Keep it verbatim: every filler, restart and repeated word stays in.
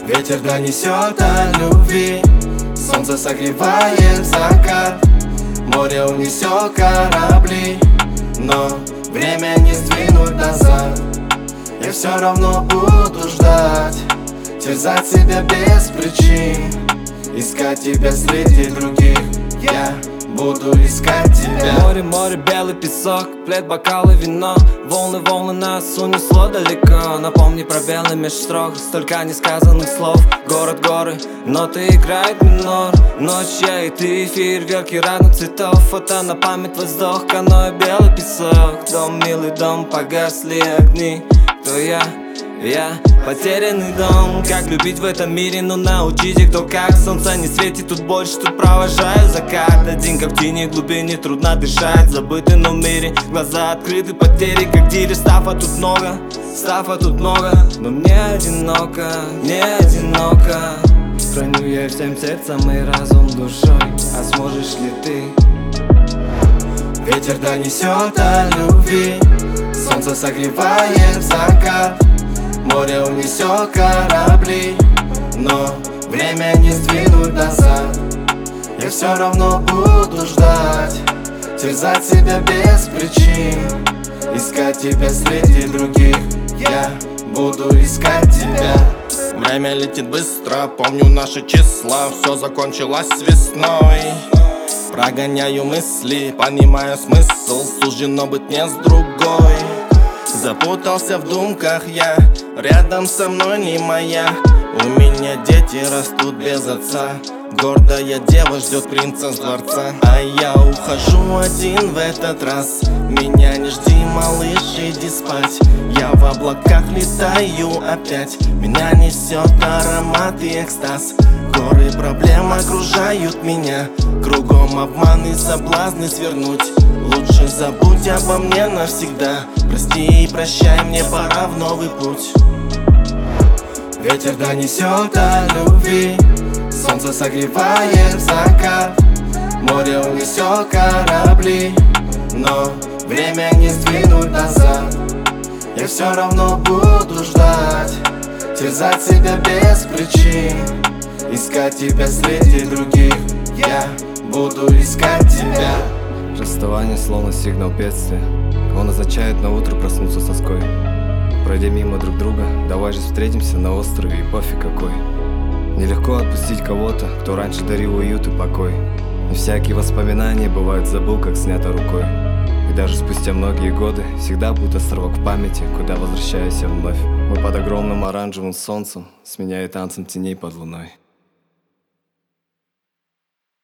Ветер донесет о любви, солнце согревает закат, море унесет корабли, но время не сдвинуть назад. Я все равно буду ждать, терзать себя без причин, искать тебя среди других. Я буду искать тебя. Море, море, белый песок, плед, бокалы, вино. Волны, волны нас унесло далеко. Напомни про белый меж строк, столько несказанных слов. Город, горы, ноты играет минор. Ночь, я и ты, фейерверки разных цветов. Фото на память, воздух, каноэ, белый песок. Дом, милый дом, погасли огни. Кто я? Я потерянный дом. Как любить в этом мире, но научите кто как. Солнце не светит тут больше, тут провожаю закат. Один как в тени, глубине трудно дышать. Забытый, но в мире глаза открыты, потери как тире. Стафа тут много, стафа тут много, но мне одиноко, мне одиноко. Храню я всем сердцем и разум душой. А сможешь ли ты? Ветер донесет о любви, солнце согревает закат, море унесет корабли, но время не сдвинуть назад. Я все равно буду ждать, терзать себя без причин, искать тебя среди других. Я буду искать тебя. Время летит быстро, помню наши числа. Все закончилось весной. Прогоняю мысли, понимаю смысл, суждено быть не с другой. Запутался в думках я, рядом со мной не моя. У меня дети растут без отца, гордая дева ждет принца с дворца. А я ухожу один в этот раз, меня не жди, малыш, иди спать. Я в облаках летаю опять, меня несет аромат и экстаз. Горы проблем окружают меня, кругом обман и соблазны свернуть. Лучше забудь обо мне навсегда, прости и прощай, мне пора в новый путь. Ветер донесет о любви, солнце согревает закат, море унесет корабли, но время не сдвинуть назад. Я все равно буду ждать, терзать себя без причин, искать тебя среди других. Я буду искать тебя. Расставание словно сигнал бедствия. Он означает на утро проснуться с тоской. Пройдя мимо друг друга, давай же встретимся на острове, и пофиг какой. Нелегко отпустить кого-то, кто раньше дарил уют и покой. И всякие воспоминания бывают забыл, как снято рукой. И даже спустя многие годы всегда будет островок в памяти, куда возвращаюсь я вновь. Мы под огромным оранжевым солнцем, сменяя танцем теней под луной.